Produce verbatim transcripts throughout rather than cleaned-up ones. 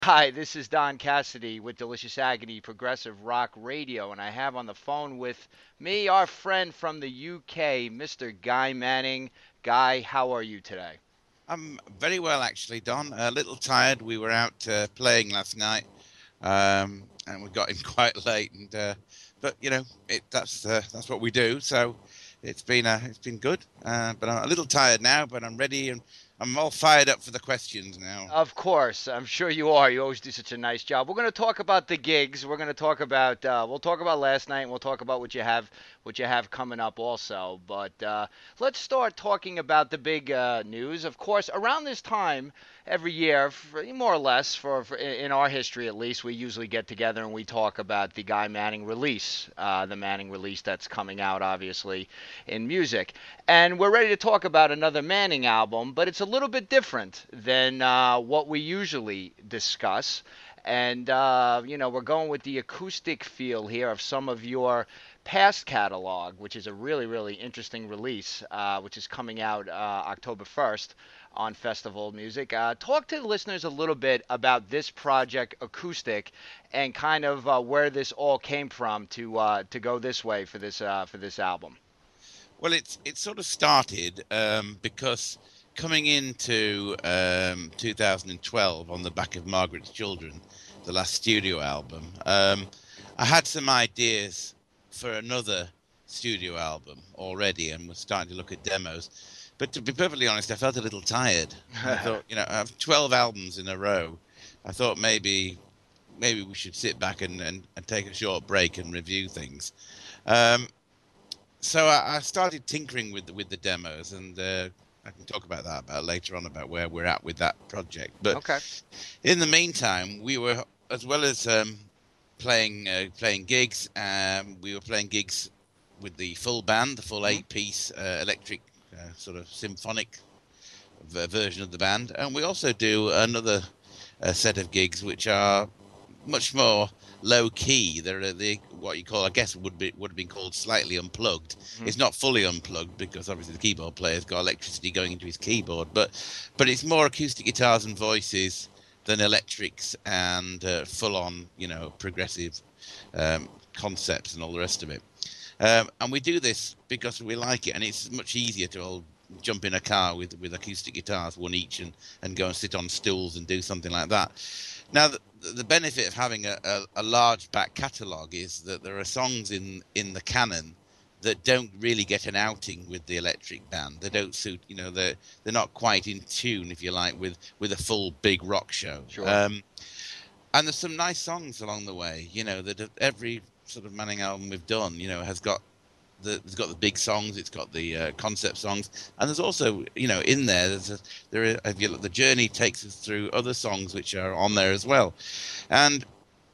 Hi, this is Don Cassidy with Delicious Agony Progressive Rock Radio, and I have on the phone with me our friend from the U K, Mister Guy Manning. Guy, how are you today? I'm very well, actually, Don. A little tired. We were out uh, playing last night, um, and we got in quite late. And uh, but you know, it, that's uh, that's what we do. So it's been uh, it's been good. Uh, but I'm a little tired now. But I'm ready, and I'm all fired up for the questions now. Of course, I'm sure you are. You always do such a nice job. We're going to talk about the gigs. We're going to talk about uh, we'll talk about last night, and we'll talk about what you have what you have coming up also. But uh, let's start talking about the big uh, news. Of course, around this time every year, for, more or less, for, for in our history at least, we usually get together and we talk about the Guy Manning release, uh, the Manning release that's coming out, obviously, in music. And we're ready to talk about another Manning album, but it's a little bit different than uh, what we usually discuss. And, uh, you know, we're going with the acoustic feel here of some of your past catalog, which is a really, really interesting release, uh, which is coming out uh, October first on Festival Music. Uh, talk to the listeners a little bit about this project, Acoustic, and kind of uh, where this all came from to uh, to go this way for this uh, for this album. Well, it's it sort of started um, because coming into um, two thousand twelve on the back of Margaret's Children, the last studio album, um, I had some ideas for another studio album already and was starting to look at demos. But to be perfectly honest, I felt a little tired. I thought, you know, I have twelve albums in a row. I thought maybe maybe we should sit back and, and, and take a short break and review things. Um, so I, I started tinkering with the, with the demos, and uh, I can talk about that about later on about where we're at with that project. But Okay. in the meantime, we were as well as um, playing uh, playing gigs. Um, we were playing gigs with the full band, the full Hmm. eight-piece uh, electric uh, sort of symphonic v- version of the band, and we also do another uh, set of gigs which are much more low key. They're the what you call, I guess, would be would have been called slightly unplugged. Hmm. It's not fully unplugged because obviously the keyboard player's got electricity going into his keyboard, but but it's more acoustic guitars and voices than electrics and uh, full on, you know, progressive um, concepts and all the rest of it. Um, and we do this because we like it, and it's much easier to all jump in a car with with acoustic guitars, one each, and, and go and sit on stools and do something like that. Now, the, the benefit of having a, a, a large back catalogue is that there are songs in, in the canon that don't really get an outing with the electric band. They don't suit, you know, they're, they're not quite in tune, if you like, with, with a full big rock show. Sure. Um, and there's some nice songs along the way, you know, that every sort of Manning album we've done, you know, has got the, it's got the big songs, it's got the uh, concept songs, and there's also, you know, in there, there's a, there is, if you look, the journey takes us through other songs which are on there as well. And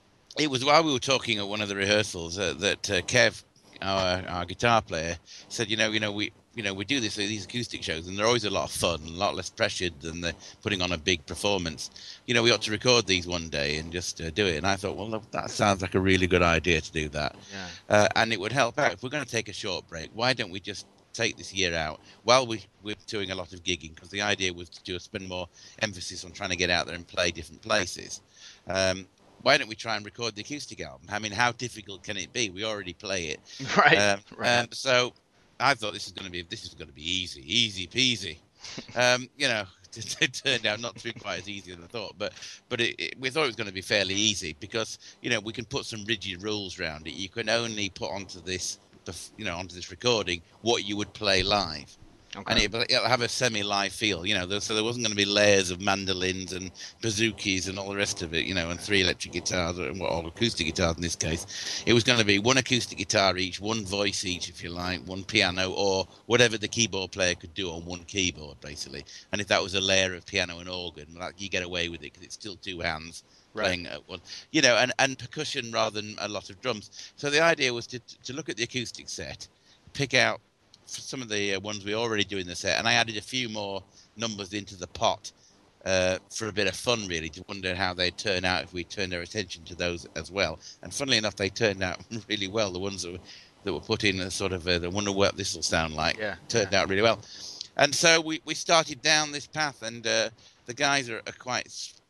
it was while we were talking at one of the rehearsals uh, that uh, Kev, our, our guitar player, said, you know, you know, we, you know, we do this these acoustic shows, and they're always a lot of fun, a lot less pressured than the putting on a big performance. You know, we ought to record these one day and just uh, do it. And I thought, well, that sounds like a really good idea to do that, Yeah. uh, and it would help out if we're going to take a short break. Why don't we just take this year out while we we're doing a lot of gigging? Because the idea was to do, spend more emphasis on trying to get out there and play different places. Um, why don't we try and record the acoustic album? I mean, how difficult can it be? We already play it. Right. Um, Right. and so I thought this is going to be this is going to be easy, easy peasy. Um, you know, it turned out not to be quite as easy as I thought, but but it, it, we thought it was going to be fairly easy because you know we can put some rigid rules around it. You can only put onto this, you know, onto this recording what you would play live, Okay. and it, it'll have a semi-live feel, you know. There, so there wasn't going to be layers of mandolins and bouzouki and all the rest of it, you know, and three electric guitars or, or acoustic guitars in this case. It was going to be one acoustic guitar each, one voice each, if you like, one piano, or whatever the keyboard player could do on one keyboard, basically. And if that was a layer of piano and organ, like, you get away with it because it's still two hands Right. playing at one, you know, and, and percussion rather than a lot of drums. So the idea was to to look at the acoustic set, pick out for some of the uh, ones we already do in the set, and I added a few more numbers into the pot uh, for a bit of fun, really, to wonder how they'd turn out if we turned our attention to those as well. And funnily enough, they turned out really well. The ones that were, that were put in, a sort of, uh, the wonder what this will sound like, Yeah. Yeah. turned out really well. And so we, we started down this path, and uh, the guys are, are quite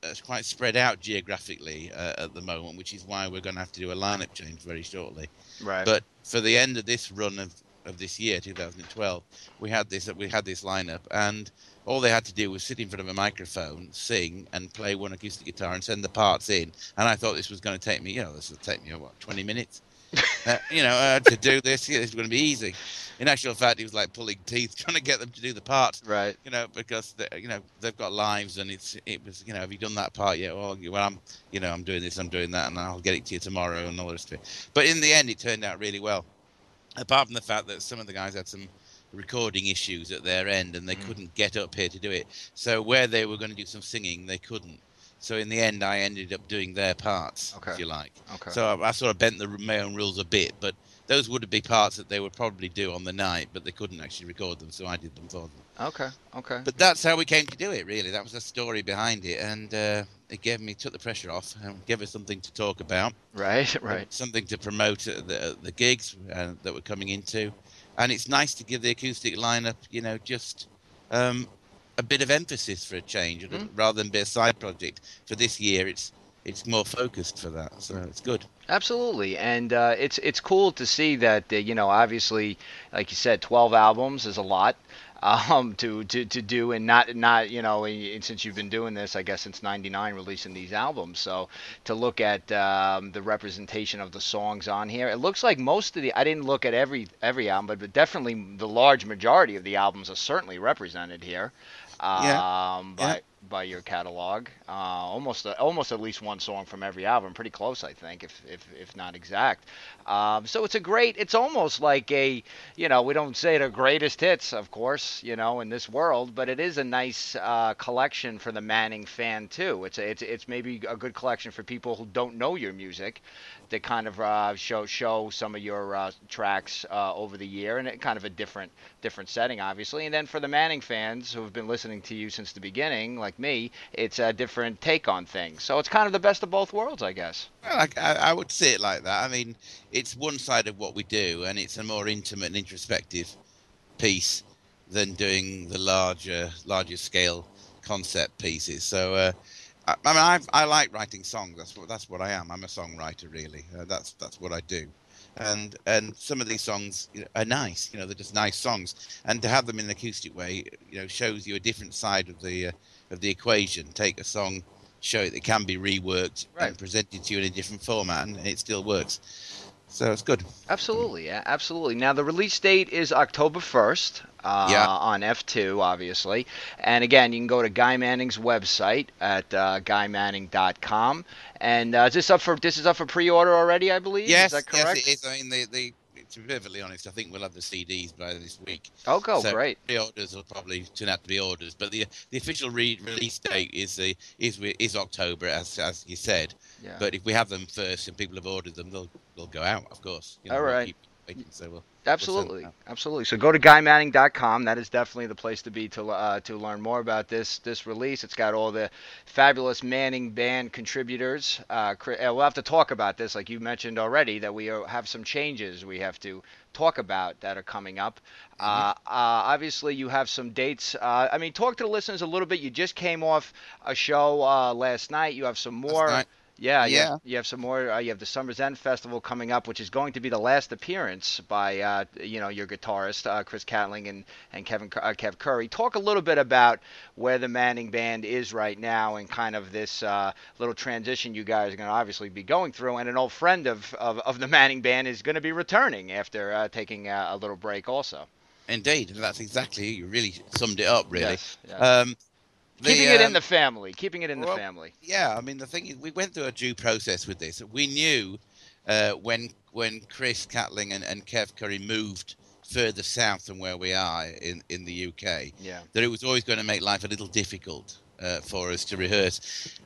uh, quite spread out geographically uh, at the moment, which is why we're going to have to do a lineup change very shortly. Right. But for the end of this run of, of this year, two thousand twelve, we had this we had this lineup, and all they had to do was sit in front of a microphone, sing, and play one acoustic guitar and send the parts in. And I thought this was going to take me, you know, this would take me what twenty minutes. Uh, you know, uh, to do this, yeah, this is going to be easy. In actual fact, it was like pulling teeth trying to get them to do the part. Right. You know, because they, you know they've got lives, and it's it was you know have you done that part yet? Well, well, I'm you know I'm doing this, I'm doing that, and I'll get it to you tomorrow, and all the rest of it. But in the end, it turned out really well. Apart from the fact that some of the guys had some recording issues at their end, and they mm. couldn't get up here to do it. So where they were going to do some singing, they couldn't. So in the end, I ended up doing their parts, okay. if you like. Okay. So I, I sort of bent the, my own rules a bit, but those would be parts that they would probably do on the night, but they couldn't actually record them, so I did them for them. Okay, okay. But that's how we came to do it, really. That was the story behind it, and uh, it gave me, took the pressure off, and gave us something to talk about. Right, right. Something to promote the the gigs uh, that we're coming into. And it's nice to give the acoustic lineup, you know, just um, a bit of emphasis for a change, mm. rather than be a side project. For this year, it's it's more focused for that, so it's good. Absolutely, and uh, it's it's cool to see that uh, you know, obviously, like you said, twelve albums is a lot um, to, to to do, and not not you know, and since you've been doing this, I guess since ninety-nine, releasing these albums. So to look at um, the representation of the songs on here, it looks like most of the I didn't look at every every album, but, but definitely the large majority of the albums are certainly represented here. Um, yeah. by yeah. by your catalog, uh, almost almost at least one song from every album, pretty close, I think, if if if not exact. Um, so it's a great. It's almost like a, you know, we don't say the greatest hits, of course, you know, in this world, but it is a nice uh, collection for the Manning fan too. It's a, it's it's maybe a good collection for people who don't know your music, to kind of uh, show show some of your uh, tracks uh, over the year, and it kind of a different different setting, obviously. And then for the Manning fans who have been listening to you since the beginning, like me, it's a different take on things. So it's kind of the best of both worlds, I guess. Well, I, I would say it like that. I mean, it's one side of what we do, and it's a more intimate and introspective piece than doing the larger, larger scale concept pieces. So. Uh, I mean, I I like writing songs. That's what that's what I am. I'm a songwriter, really. Uh, that's that's what I do, and and some of these songs, you know, are nice. You know, they're just nice songs, and to have them in an acoustic way, you know, shows you a different side of the uh, of the equation. Take a song, show it that can be reworked right. and presented to you in a different format, and it still works. So it's good. Absolutely, yeah, absolutely. Now the release date is October first uh, yeah. on F two, obviously. And again, you can go to Guy Manning's website at uh, guy manning dot com. And uh, is this up for this is up for pre-order already, I believe? Yes, is that correct? yes, it is. I mean, they, they, to be perfectly honest, I think we'll have the C Ds by this week. Oh, go so great. Pre-orders will probably turn out to be orders, but the the official re- release date is the is is October, as as you said. Yeah. But if we have them first and people have ordered them, they'll they'll go out, of course. You know, All we'll right. keep waiting, so we'll, Absolutely, we'll absolutely. So go to guy manning dot com. That is definitely the place to be to uh, to learn more about this this release. It's got all the fabulous Manning Band contributors. Uh, we'll have to talk about this, like you mentioned already, that we have some changes we have to talk about that are coming up. Mm-hmm. Uh, uh, obviously, you have some dates. Uh, I mean, talk to the listeners a little bit. You just came off a show uh, last night. You have some more. Yeah, you yeah. have, you have some more. Uh, you have the Summer's End Festival coming up, which is going to be the last appearance by, uh, you know, your guitarist uh, Chris Catling and and Kevin uh, Kev Curry. Talk a little bit about where the Manning Band is right now, and kind of this uh, little transition you guys are going to obviously be going through. And an old friend of of, of the Manning Band is going to be returning after uh, taking a, a little break, also. Indeed, that's exactly. You really summed it up, really. Yes, yes. Um, The, keeping it um, in the family. Keeping it in well, the family. Yeah, I mean, the thing is, we went through a due process with this. We knew uh, when when Chris Catling and, and Kev Curry moved further south than where we are in, in the U K, yeah. that it was always going to make life a little difficult uh, for us to rehearse.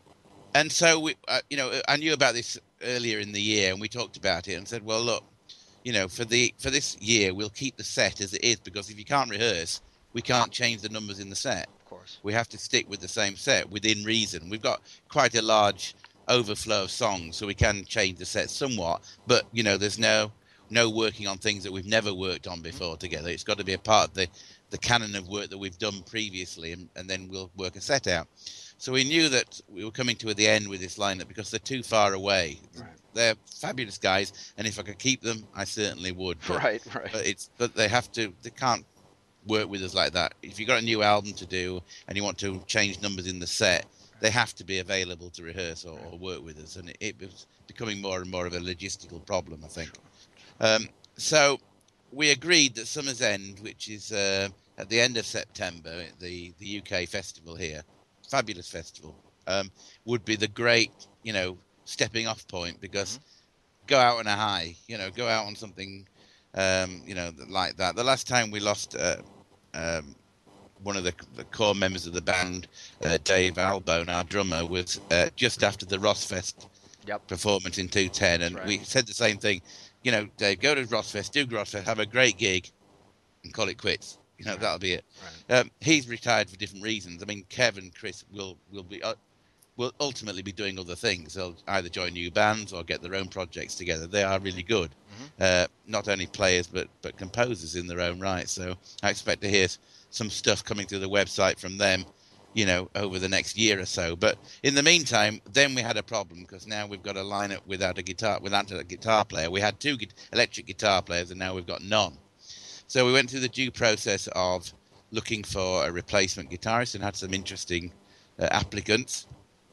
And so, we, uh, you know, I knew about this earlier in the year, and we talked about it and said, well, look, you know, for the for this year, we'll keep the set as it is, because if you can't rehearse, we can't change the numbers in the set. Course. We have to stick with the same set within reason. We've got quite a large overflow of songs, so we can change the set somewhat. But you know, there's no no working on things that we've never worked on before together. It's got to be a part of the the canon of work that we've done previously, and, and then we'll work a set out. So we knew that we were coming to the end with this lineup because they're too far away. Right. They're fabulous guys, and if I could keep them, I certainly would. But, Right, right. But it's but they have to. They can't work with us like that. If you've got a new album to do and you want to change numbers in the set, they have to be available to rehearse or, or work with us, and it, it was becoming more and more of a logistical problem, I think. Um, so we agreed that Summer's End, which is uh, at the end of September, the, the U K festival here, fabulous festival, um, would be the great, you know, stepping off point, because mm-hmm. go out on a high, you know, go out on something, um, you know, like that. The last time we lost uh, um, one of the, the core members of the band, uh, Dave Albone, our drummer, was uh, just after the Rossfest yep. performance in two ten, and right. we said the same thing. You know, Dave, go to Rossfest, do Rossfest, have a great gig, and call it quits. You know, right. that'll be it. Right. Um, he's retired for different reasons. I mean, Kev and Chris will will be uh, will ultimately be doing other things. They'll either join new bands or get their own projects together. They are really good, mm-hmm. uh, not only players but but composers in their own right. So I expect to hear some stuff coming through the website from them, you know, over the next year or so. But in the meantime, then we had a problem, because now we've got a lineup without a guitar, without a guitar player. We had two gu- electric guitar players, and now we've got none. So we went through the due process of looking for a replacement guitarist and had some interesting uh, applicants.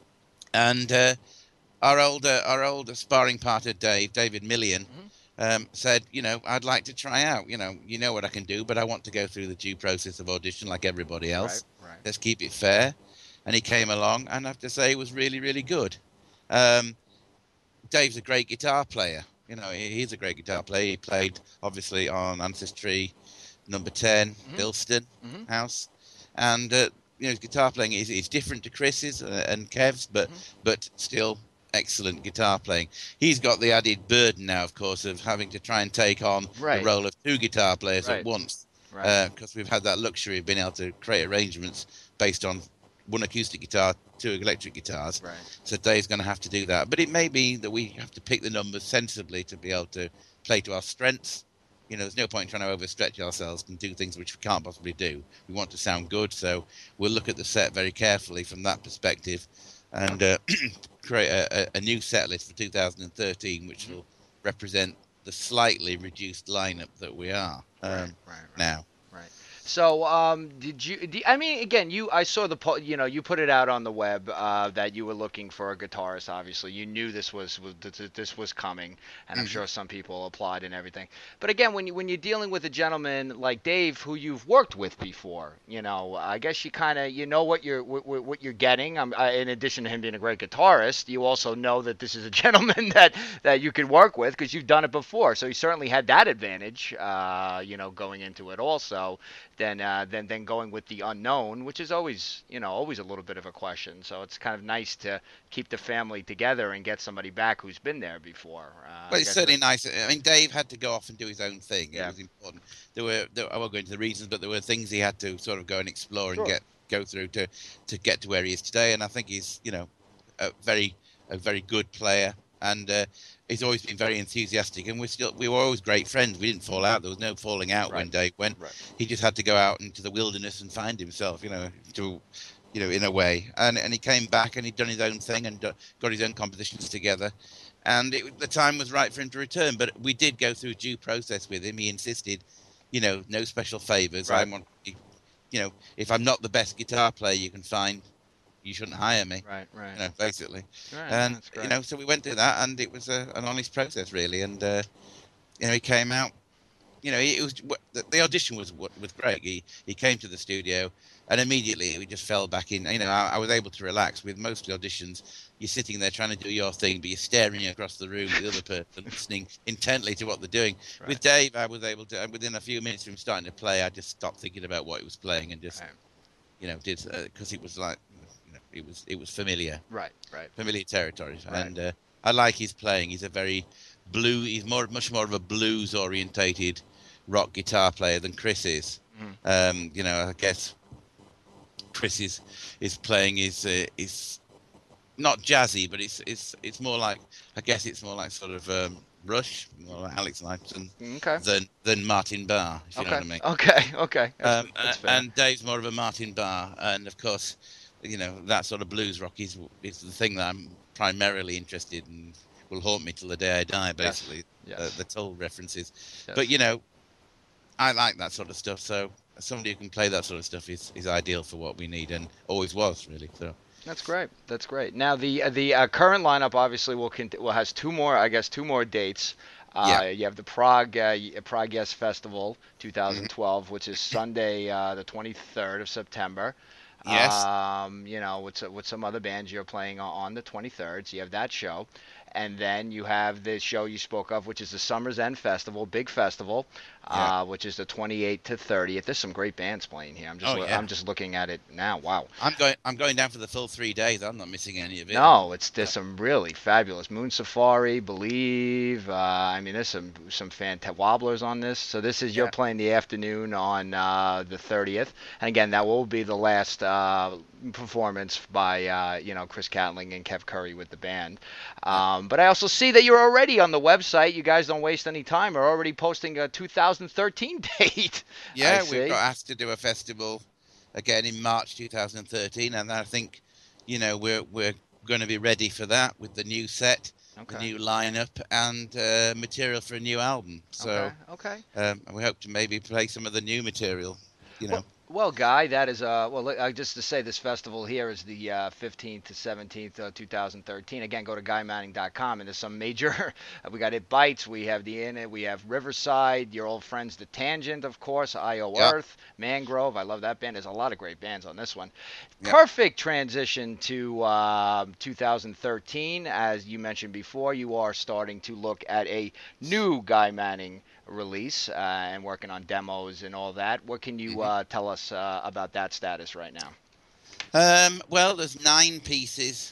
And uh, our older, our older sparring partner, Dave, David Millian, mm-hmm. Um, said, you know, I'd like to try out. You know, you know what I can do, but I want to go through the due process of audition like everybody else. Right, right. Let's keep it fair. And he came along, and I have to say, he was really, really good. Um, Dave's a great guitar player. You know, he, he's a great guitar player. He played, obviously, on Ancestry, Number ten, mm-hmm. Bilston mm-hmm. House. And, uh, you know, his guitar playing is, is different to Chris's uh, and Kev's, but mm-hmm. but still excellent guitar playing. He's got the added burden now, of course, of having to try and take on right. the role of two guitar players right. at once, because right. uh, we've had that luxury of being able to create arrangements based on one acoustic guitar, two electric guitars. Right. So Dave's going to have to do that. But it may be that we have to pick the numbers sensibly to be able to play to our strengths. You know, there's no point in trying to overstretch ourselves and do things which we can't possibly do. We want to sound good, so we'll look at the set very carefully from that perspective, and uh, create a, a new set list for two thousand thirteen, which will represent the slightly reduced lineup that we are um, right, right, right. now. Right. So, um, did you? Did, I mean, again, you. I saw the. You know, you put it out on the web uh, that you were looking for a guitarist. Obviously, you knew this was, was this was coming, and I'm mm-hmm. sure some people applied and everything. But again, when you when you're dealing with a gentleman like Dave, who you've worked with before, you know, I guess you kind of you know what you're what, what you're getting. Um, I, in addition to him being a great guitarist, you also know that this is a gentleman that that you can work with because you've done it before. So he certainly had that advantage, uh, you know, going into it also. Than, uh, than than going with the unknown, which is always, you know, always a little bit of a question. So it's kind of nice to keep the family together and get somebody back who's been there before. Uh, well, it's certainly nice. I mean, Dave had to go off and do his own thing. Yeah. It was important. There were, there, I won't go into the reasons, but there were things he had to sort of go and explore sure. and get go through to to get to where he is today. And I think he's, you know, a very a very good player. And uh, he's always been very enthusiastic, and we're still we were always great friends. We didn't fall out. There was no falling out right. when Dave went. Right. He just had to go out into the wilderness and find himself, you know, to, you know, in a way. And and he came back and he'd done his own thing and do, got his own compositions together, and it, the time was right for him to return. But we did go through due process with him. He insisted, you know, no special favors. Right. I want, you know, if I'm not the best guitar player you can find, you shouldn't hire me. Right, right. You know, basically. Right, and, you know, so we went through that, and it was a, an honest process, really. And, uh, you know, he came out, you know, it was, the, the audition was was great. He, he came to the studio, and immediately we just fell back in. You know, I, I was able to relax. With most auditions, you're sitting there trying to do your thing, but you're staring across the room at the other person, listening intently to what they're doing. Right. With Dave, I was able to, within a few minutes of him starting to play, I just stopped thinking about what he was playing and just, right. you know, did, because uh, it was like, It was it was familiar, right, right, familiar territory, right. and uh, I like his playing. He's a very blue. He's more much more of a blues orientated rock guitar player than Chris is. Mm. Um, you know, I guess Chris is is playing is uh, is not jazzy, but it's it's it's more like I guess it's more like sort of um, Rush, more like Alex Lifeson okay. than than Martin Barr, if you okay. know what I mean. Okay, okay. That's, um, that's and Dave's more of a Martin Barr, and of course. you know, that sort of blues rock is is the thing that I'm primarily interested in. Will haunt me till the day I die, basically. Yes. Uh, Yes. the Toll references. Yes. But, you know, I like that sort of stuff. So somebody who can play that sort of stuff is, is ideal for what we need, and always was, really. So That's great. That's great. Now the the uh, current lineup obviously will cont- will has two more, I guess, two more dates. yeah. Uh, you have the Prague uh, Prague Yes Festival Hmm. twenty twelve, which is Sunday, uh, the twenty-third of September. Yes. Um, you know, with with some other bands you're playing on on the twenty-third. So you have that show, and then you have the show you spoke of, which is the Summer's End Festival, big festival, Yeah. uh, which is the twenty-eighth to thirtieth. There's some great bands playing here. I'm just Oh, loo- yeah. I'm just looking at it now. Wow. I'm going. I'm going down for the full three days. I'm not missing any of it. No, it's there's Uh, some really fabulous Moon Safari, Believe. Uh, I mean, there's some some fantastic wobblers on this. So this is you're yeah. playing the afternoon on uh, the thirtieth, and again that will be the last uh, performance by uh, you know Chris Catling and Kev Curry with the band. Yeah. Um, but I also see that you're already on the website. You guys don't waste any time. Are already posting a two thousand thirteen date. I Yeah. We've see. got asked to do a festival again in March two thousand thirteen, and I think, you know, we're we're going to be ready for that with the new set, the Okay. new lineup, and uh, material for a new album. Okay. So Okay. um, we hope to maybe play some of the new material. You know. Well, well, Guy, that is uh well uh, just to say this festival here is the uh, fifteenth to seventeenth, uh, two thousand thirteen. Again, go to guy manning dot com and there's some major. We got It Bites, we have the Inn, we have Riverside, your old friends The Tangent, of course, I O Yeah. Earth, Mangrove. I love that band. There's a lot of great bands on this one. Yeah. Perfect transition to uh, two thousand thirteen. As you mentioned before, you are starting to look at a new Guy Manning release uh, and working on demos and all that. What can you Hmm. uh, tell us uh, about that status right now? Um, well, there's nine pieces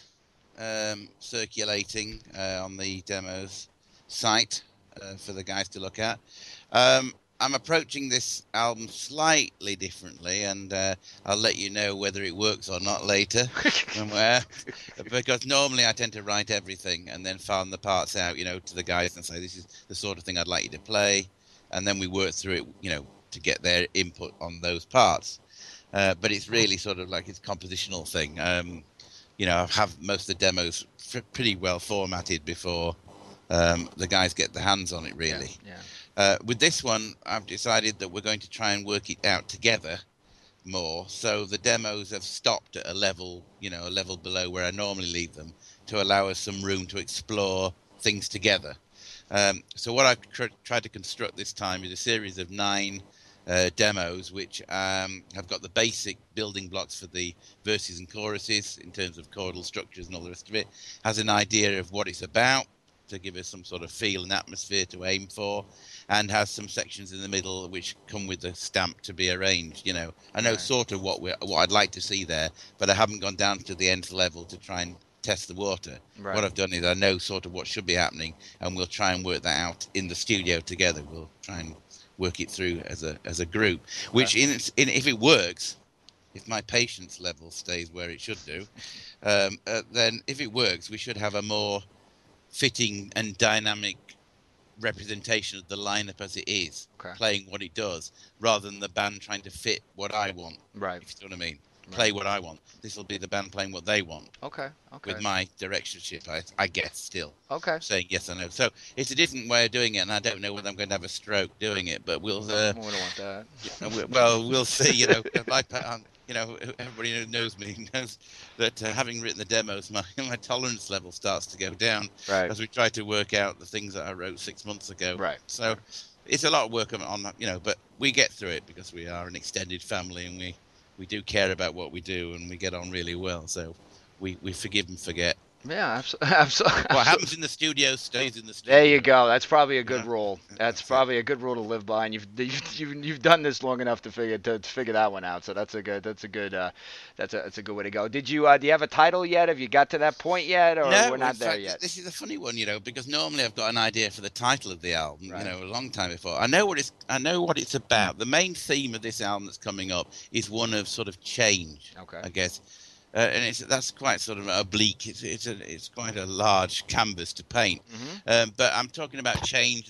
um, circulating uh, on the demos site uh, for the guys to look at. Um, I'm approaching this album slightly differently, and uh, I'll let you know whether it works or not later. and where, because normally I tend to write everything and then farm the parts out, you know, to the guys and say, this is the sort of thing I'd like you to play. And then we work through it, you know, to get their input on those parts. Uh, but it's really sort of like it's a compositional thing. Um, you know, I have most of the demos f- pretty well formatted before um, the guys get their hands on it, really. Yeah. yeah. Uh, with this one, I've decided that we're going to try and work it out together more. So the demos have stopped at a level, you know, a level below where I normally leave them to allow us some room to explore things together. Um, so what I've tr- tried to construct this time is a series of nine uh, demos, which um, have got the basic building blocks for the verses and choruses in terms of chordal structures and all the rest of it, has an idea of what it's about to give us some sort of feel and atmosphere to aim for, and has some sections in the middle which come with the stamp to be arranged. You know, I know Right. sort of what we what I'd like to see there, but I haven't gone down to the nth level to try and test the water. Right. What I've done is I know sort of what should be happening, and we'll try and work that out in the studio together. We'll try and work it through as a as a group, which Right. in, in if it works, if my patience level stays where it should do, um, uh, then if it works, we should have a more fitting and dynamic representation of the lineup as it is, Okay. playing what it does, rather than the band trying to fit what I want. Right. If you know what I mean. Right. Play what I want. This will be the band playing what they want. Okay. Okay. With my directionship, I, I guess, still. Okay. Saying yes or no. So it's a different way of doing it, and I don't know whether I'm going to have a stroke doing it, but we'll... Uh, we don't want that. we- well, we'll see, you know. My, um, you know, everybody who knows me knows that uh, having written the demos, my, my tolerance level starts to go down Right. as we try to work out the things that I wrote six months ago. Right. So it's a lot of work on, on that, you know, but we get through it because we are an extended family, and we, we do care about what we do, and we get on really well. So we, we forgive and forget. Yeah, absolutely. absolutely. What happens in the studio stays in the studio. There you go. That's probably a good Yeah. rule. That's That's it. probably a good rule to live by, and you've you've you've, you've done this long enough to figure to, to figure that one out. So that's a good that's a good uh, that's a that's a good way to go. Did you uh, do you have a title yet? Have you got to that point yet, or No, we're not in there fact, yet? This is a funny one, you know, because normally I've got an idea for the title of the album, Right. you know, a long time before. I know what it's I know what it's about. The main theme of this album that's coming up is one of sort of change, Okay. I guess. Uh, and it's that's quite sort of oblique. It's it's a, it's quite a large canvas to paint. Mm-hmm. Um, but I'm talking about change that's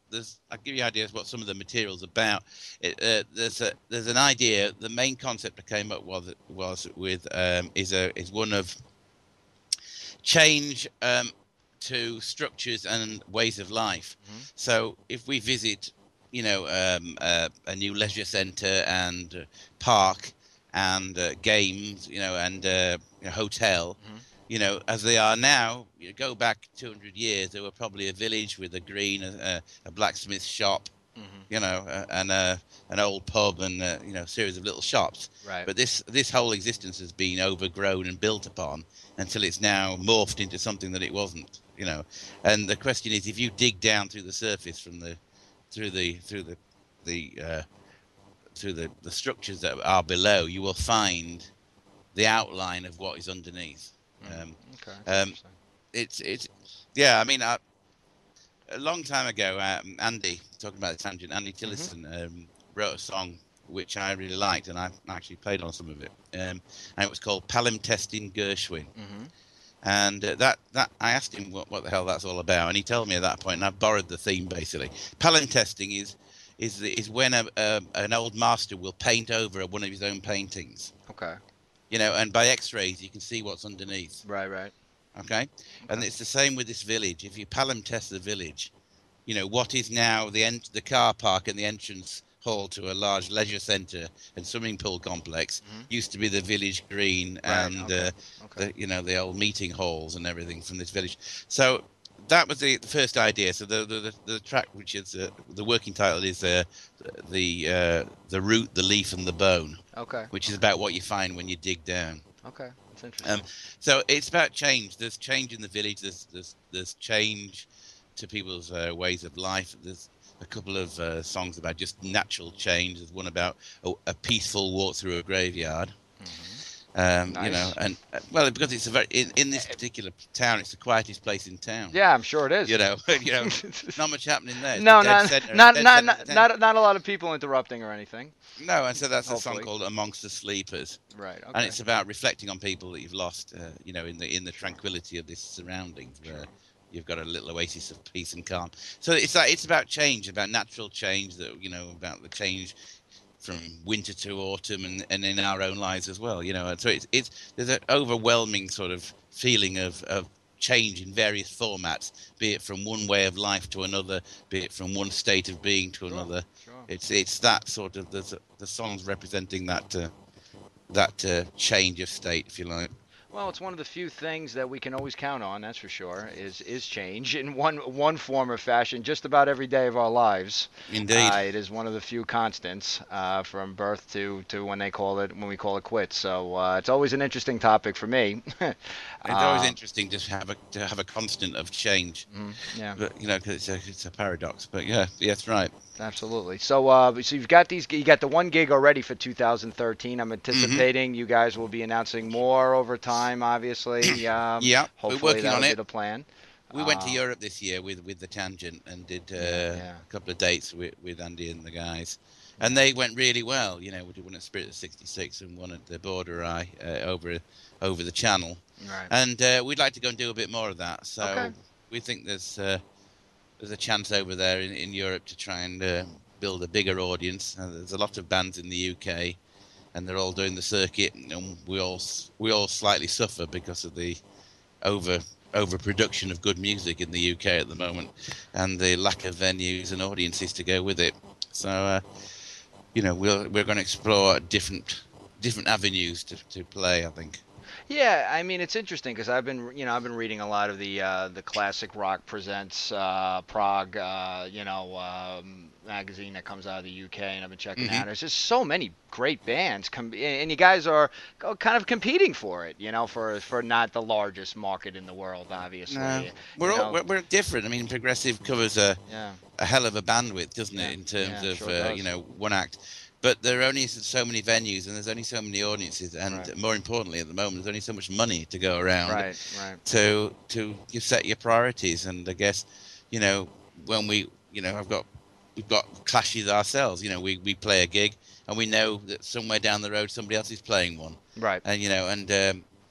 there's I'll give you ideas what some of the material's about. It, uh, there's a there's an idea. The main concept I came up was was with um, is a is one of change um, to structures and ways of life. Mm-hmm. So if we visit, you know, um, uh, a new leisure centre and uh, park and uh, games, you know, and uh, a hotel. Mm-hmm. You know, as they are now, you go back two hundred years, there were probably a village with a green, a, a blacksmith shop, mm-hmm. you know, uh, and a, an old pub and, uh, you know, a series of little shops. Right. But this, this whole existence has been overgrown and built upon until it's now morphed into something that it wasn't, you know. And the question is, if you dig down through the surface from the, through the, through the, the, uh, through the, the structures that are below, you will find the outline of what is underneath. Um, okay. Um, it's it's yeah. I mean, I, a long time ago, um, Andy talking about the tangent. Andy Tillison mm-hmm. um, wrote a song which I really liked, and I actually played on some of it. Um, and it was called Palimpsestin Gershwin. Mm-hmm. And uh, that that I asked him what, what the hell that's all about, and he told me at that point. And I borrowed the theme basically. Palimpsesting is is is when a, a, an old master will paint over one of his own paintings. Okay. You know, and by X-rays you can see what's underneath. Right, right. Okay? okay, and it's the same with this village. If you palimpsest the village, you know what is now the en- the car park and the entrance hall to a large leisure centre and swimming pool complex mm-hmm. used to be the village green right, and okay, uh, okay. the you know the old meeting halls and everything from this village. So that was the, the first idea. So the the, the track, which is uh, the working title, is uh, the uh, the root, the leaf, and the bone. Okay. Which is about what you find when you dig down. Okay, that's interesting. Um, so it's about change. There's change in the village. There's there's there's change to people's uh, ways of life. There's a couple of uh, songs about just natural change. There's one about a, a peaceful walk through a graveyard. Mm-hmm. Um, nice. You know, and uh, well, because it's a very in, in this particular town, it's the quietest place in town. Yeah, I'm sure it is. You know, you know, not much happening there. It's no, the not center, not not not, not not a lot of people interrupting or anything. No, and so that's Hopefully. a song called "Amongst the Sleepers." Right. Okay. And it's about reflecting on people that you've lost, uh, you know, in the in the tranquility of this surroundings, where sure. you've got a little oasis of peace and calm. So it's like, it's about change, about natural change, that you know, about the change from winter to autumn, and, and in our own lives as well, you know. And so it's it's there's an overwhelming sort of feeling of, of change in various formats, be it from one way of life to another, be it from one state of being to another. Sure, sure. It's it's that sort of the the songs representing that uh, that uh, change of state, if you like. Well, it's one of the few things that we can always count on, that's for sure, is is change in one one form or fashion just about every day of our lives. Indeed. Uh, it is one of the few constants uh, from birth to, to when they call it when we call it quits. So uh, it's always an interesting topic for me. It's always uh, interesting to have a to have a constant of change. Mm, yeah. But, you know, because it's a it's a paradox. But yeah, yeah, that's right. Absolutely. So, uh, so you've got these. You got the one gig already for two thousand thirteen. I'm anticipating mm-hmm. you guys will be announcing more over time. Obviously, um, yeah, hopefully we're working that'll on be it. the plan. We went uh, to Europe this year with, with the Tangent and did uh, yeah, yeah. a couple of dates with, with Andy and the guys, and they went really well. You know, we did one at Spirit of sixty-six and one at the Border Eye uh, over over the channel, right. and uh, we'd like to go and do a bit more of that. So okay. we think there's uh, there's a chance over there in, in Europe to try and uh, build a bigger audience. Uh, there's a lot of bands in the U K, and they're all doing the circuit, and we all we all slightly suffer because of the over overproduction of good music in the U K at the moment, and the lack of venues and audiences to go with it. So, uh, you know, we're we're going to explore different different avenues to, to play, I think. Yeah, I mean, it's interesting because I've been, you know, I've been reading a lot of the uh, the Classic Rock Presents uh, Prague, uh, you know, um, magazine that comes out of the U K, and I've been checking mm-hmm. out. There's just so many great bands, com- and you guys are kind of competing for it, you know, for for not the largest market in the world, obviously. No, we're all, we're, we're different. I mean, Progressive covers a yeah. a hell of a bandwidth, doesn't yeah. it, in terms yeah, of sure uh, you know, one act. But there are only so many venues, and there's only so many audiences, and right. more importantly, at the moment, there's only so much money to go around right, right. to to you set your priorities. And I guess, you know, when we, you know, I've got we've got clashes ourselves. You know, we, we play a gig, and we know that somewhere down the road somebody else is playing one. Right. And you know, and um,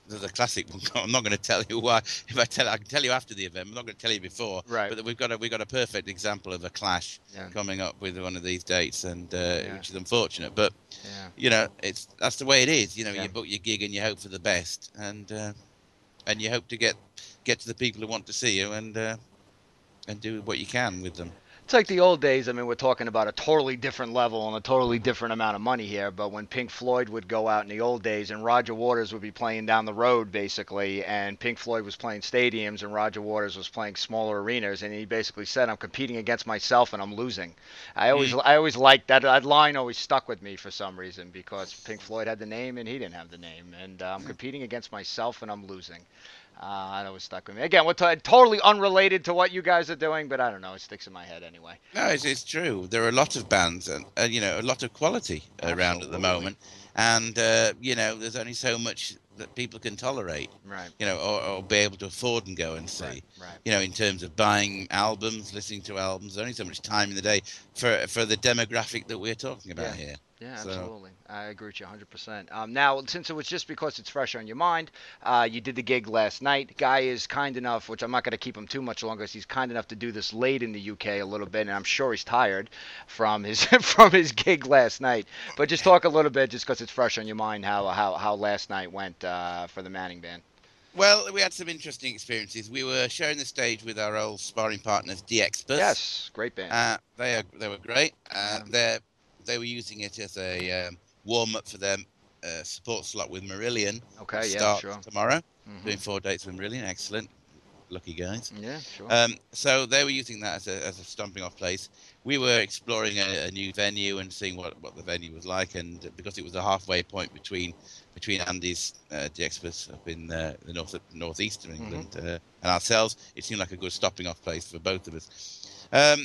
there's a classic one. I'm not going to tell you why. If I tell, I can tell you after the event. I'm not going to tell you before. Right. But we've got a we've got a perfect example of a clash Yeah. coming up with one of these dates, and uh, Yeah. which is unfortunate. But Yeah. you know, it's that's the way it is. You know, Yeah. you book your gig and you hope for the best, and uh, and you hope to get get to the people who want to see you, and uh, and do what you can with them. It's like the old days. I mean, we're talking about a totally different level and a totally different amount of money here. But when Pink Floyd would go out in the old days and Roger Waters would be playing down the road, basically, and Pink Floyd was playing stadiums and Roger Waters was playing smaller arenas, and he basically said, "I'm competing against myself and I'm losing." I always, Mm. I always liked that. That line always stuck with me for some reason because Pink Floyd had the name and he didn't have the name, and uh, I'm competing against myself and I'm losing. Uh, that always stuck with me. Again, we're t- totally unrelated to what you guys are doing, but I don't know. It sticks in my head anyway. No, it's, it's true. There are a lot of bands and, uh, you know, a lot of quality around at the Absolutely. moment. And, uh, you know, there's only so much that people can tolerate, Right. you know, or, or be able to afford and go and see. Right. Right. You know, in terms of buying albums, listening to albums, there's only so much time in the day for for the demographic that we're talking about Yeah. here. Yeah, So- absolutely. I agree with you one hundred percent. Um, now, since it was just because it's fresh on your mind, uh, you did the gig last night. Guy is kind enough, which I'm not going to keep him too much longer, 'cause he's kind enough to do this late in the U K a little bit, and I'm sure he's tired from his from his gig last night. But just talk a little bit, just because it's fresh on your mind, how how, how last night went uh, for the Manning Band. Well, we had some interesting experiences. We were sharing the stage with our old sparring partners, The Experts. Yes, great band. Uh, they are, they were great. Uh, Yeah. they they were using it as a um, warm up for their uh, support slot with Marillion. Okay, yeah, start sure. tomorrow. Mhm. Doing four dates with Marillion. Excellent. Lucky guys. Yeah, sure. Um, so they were using that as a, as a stomping off place. We were exploring a, a new venue and seeing what, what the venue was like, and because it was a halfway point between between Andy's uh, the experts up in uh, the north northeast of England uh, and ourselves, it seemed like a good stopping off place for both of us. Um,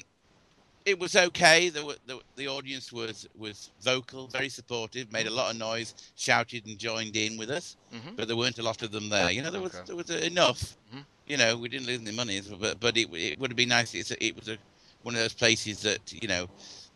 it was okay. The, the the audience was was vocal, very supportive, made a lot of noise, shouted and joined in with us, Mhm. but there weren't a lot of them there. You know, there was Okay. there was enough. Mhm. You know, we didn't lose any money, but but it it would have been nice. It's a, it was a, one of those places that, you know,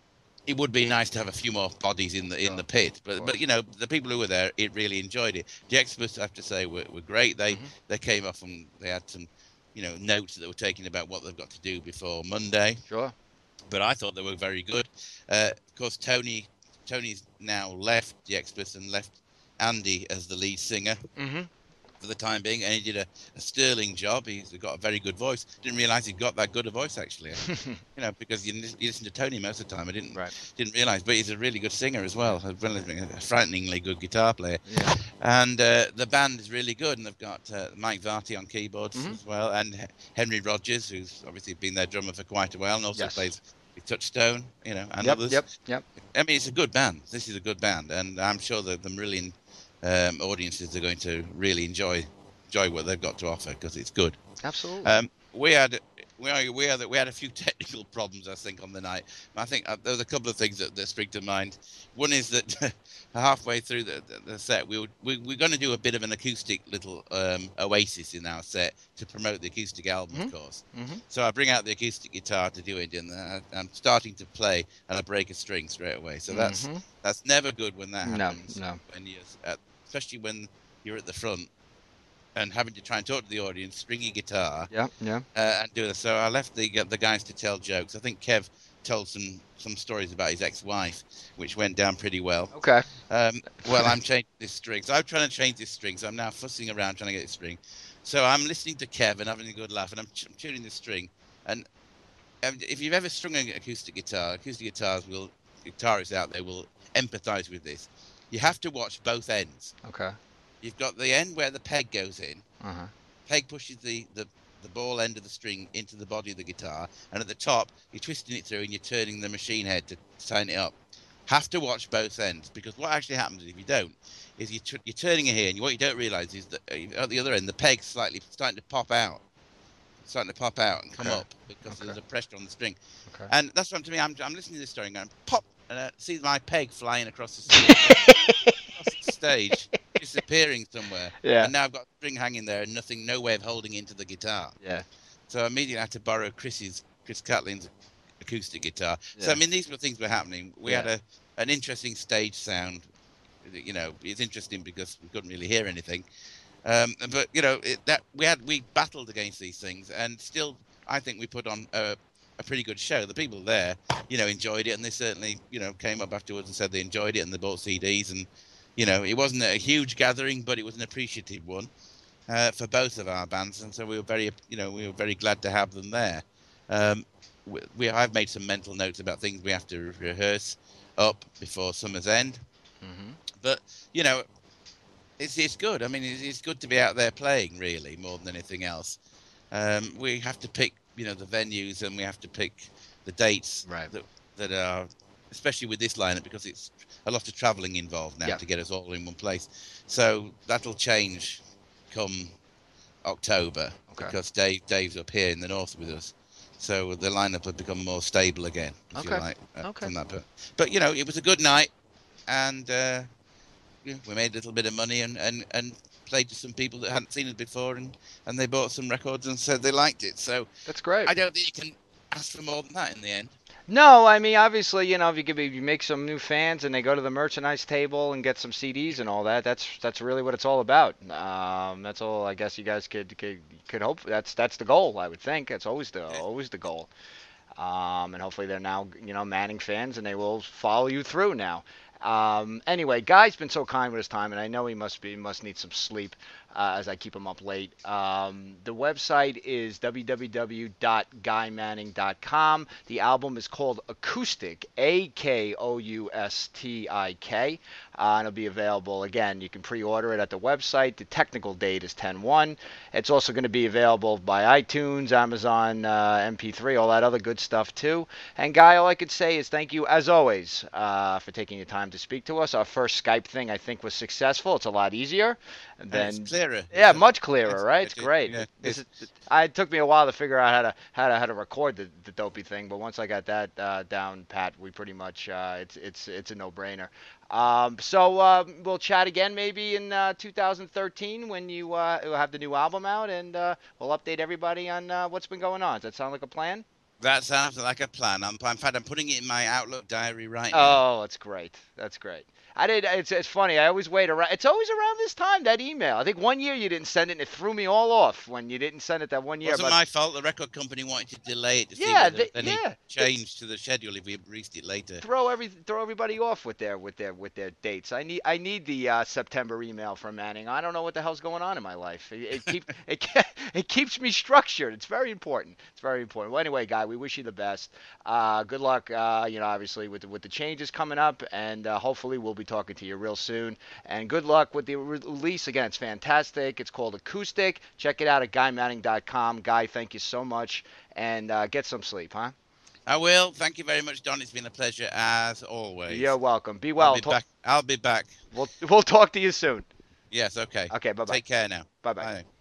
it would be nice to have a few more bodies in the in Sure. the pit. But Of but you know, the people who were there, it really enjoyed it. The experts, I have to say, were, were great. They Mhm. they came off and they had some, you know, notes that were taken about what they've got to do before Monday. Sure. But I thought they were very good. Uh, of course, Tony Tony's now left the experts and left Andy as the lead singer Mm-hmm. for the time being, and he did a, a sterling job. He's got a very good voice. Didn't realise he'd got that good a voice, actually. You know, because you, you listen to Tony most of the time. I didn't Right. didn't realise, but he's a really good singer as well. A frighteningly good guitar player. Yeah. And uh, the band is really good, and they've got uh, Mike Varty on keyboards Mhm. as well, and H- Henry Rogers, who's obviously been their drummer for quite a while, and also Yes. plays with Touchstone, you know, and Yep. others. Yep. Yep. I mean, it's a good band. This is a good band, and I'm sure that the Marillion um, audiences are going to really enjoy enjoy what they've got to offer because it's good. Absolutely. Um, we had we had, we had we had a few technical problems, I think, on the night. I think uh, there was a couple of things that, that spring to mind. One is that halfway through the, the, the set, we were we, we're going to do a bit of an acoustic little um, oasis in our set to promote the acoustic album, Mhm. of course. Mhm. So I bring out the acoustic guitar to do it, and uh, I'm starting to play, and I break a string straight away. So that's Mhm. that's never good when that No, happens. no. When you're at, especially when you're at the front and having to try and talk to the audience, stringy guitar, Yeah. Yeah. uh, and do this. So I left the the guys to tell jokes. I think Kev told some some stories about his ex-wife, which went down pretty well. Okay. Um, well, I'm changing this string. So I'm trying to change this string. So I'm now fussing around trying to get this string. So I'm listening to Kev and having a good laugh, and I'm, ch- I'm tuning the string. And um, if you've ever strung an acoustic guitar, acoustic guitars will, guitarists out there will empathise with this. You have to watch both ends. Okay. You've got the end where the peg goes in. Uh huh. Peg pushes the, the, the ball end of the string into the body of the guitar, and at the top, you're twisting it through and you're turning the machine head to tighten it up. Have to watch both ends, because what actually happens if you don't, is you t- you're turning it here, and what you don't realise is that uh, at the other end, the peg's slightly starting to pop out. Starting to pop out and come Okay. up because Okay. there's a pressure on the string. Okay. And that's what to me, I'm, I'm listening to this story and going, pop, and I see my peg flying across the stage. across the stage, disappearing somewhere. Yeah. And now I've got string hanging there and nothing, no way of holding into the guitar. Yeah. So I immediately had to borrow Chris's, Chris Catlin's acoustic guitar. So Yeah. I mean, these were things were happening. We Yeah. had a an interesting stage sound. You know, it's interesting because we couldn't really hear anything. Um, but you know it, that we had we battled against these things, and still I think we put on a, a pretty good show. The people there, you know, enjoyed it, and they certainly you know came up afterwards and said they enjoyed it, and they bought C Ds, and you know it wasn't a huge gathering, but it was an appreciative one uh, for both of our bands, and so we were very you know we were very glad to have them there. Um, we, we I've made some mental notes about things we have to rehearse up before summer's end, Mm-hmm. but you know. It's it's good. I mean, it's, it's good to be out there playing, really, more than anything else. Um, we have to pick, you know, the venues, and we have to pick the dates Right. that that are, especially with this lineup, because it's a lot of travelling involved now Yeah. to get us all in one place. So that'll change come October Okay. because Dave Dave's up here in the north with us. So the lineup will become more stable again, if Okay. you like. Uh, Okay. From that, but, but you know, it was a good night, and. Uh, Yeah, we made a little bit of money and, and, and played to some people that hadn't seen us before, and, and they bought some records and said they liked it. So That's great. I don't think you can ask for more than that in the end. No, I mean obviously, you know, if you could if you make some new fans and they go to the merchandise table and get some C Ds and all that, that's that's really what it's all about. Um, that's all I guess you guys could could could hope. That's that's the goal, I would think. That's always the Yeah. always the goal. Um, and hopefully they're now, you know, Manning fans and they will follow you through now. Um, anyway, Guy's been so kind with his time, and I know he must be must need some sleep uh, as I keep him up late. Um, the website is w w w dot guy manning dot com. The album is called Acoustic, A K O U S T I K, uh, and it'll be available again. You can pre-order it at the website. The technical date is ten one. It's also going to be available by iTunes, Amazon uh, M P three, all that other good stuff too. And Guy, all I could say is thank you as always uh, for taking your time to speak to us. Our first Skype thing I think was successful. It's a lot easier than And it's clearer. yeah, isn't much it? clearer, It's- right? It's it- great. yeah, This it's- is, I, it took me a while to figure out how to how to how to record the, the dopey thing, but once I got that uh, down pat, we pretty much uh, it's it's it's a no-brainer. Um, so uh, we'll chat again maybe in uh, two thousand thirteen when you uh, will have the new album out, and uh, we'll update everybody on uh, what's been going on. Does that sound like a plan? That sounds like a plan. I'm, in fact, I'm putting it in my Outlook diary right now. Oh, that's great. That's great. I did. It's, it's funny. I always wait around. It's always around this time that email. I think one year you didn't send it, and it threw me all off when you didn't send it that one year. Wasn't but my fault. The record company wanted to delay it to see Yeah, whether they- any yeah. change to the schedule if we released it later. throw every throw everybody off with their with their with their dates. I need I need the uh, September email from Manning. I don't know what the hell's going on in my life. It, it keep it ke- it keeps me structured. It's very important. It's very important. Well, anyway, Guy, we wish you the best. Uh, good luck. Uh, you know, obviously with the, with the changes coming up, and uh, hopefully we'll be talking to you real soon. And good luck with the re- release. Again, it's fantastic. It's called Acoustic. Check it out at guy manning dot com. Guy, thank you so much, and uh, get some sleep, huh? I will. Thank you very much, Don. It's been a pleasure as always. You're welcome. Be well. I'll be Ta- back. I'll be back. We'll we'll talk to you soon. Yes. Okay. Okay. Bye bye. Take care now. Bye bye. Bye.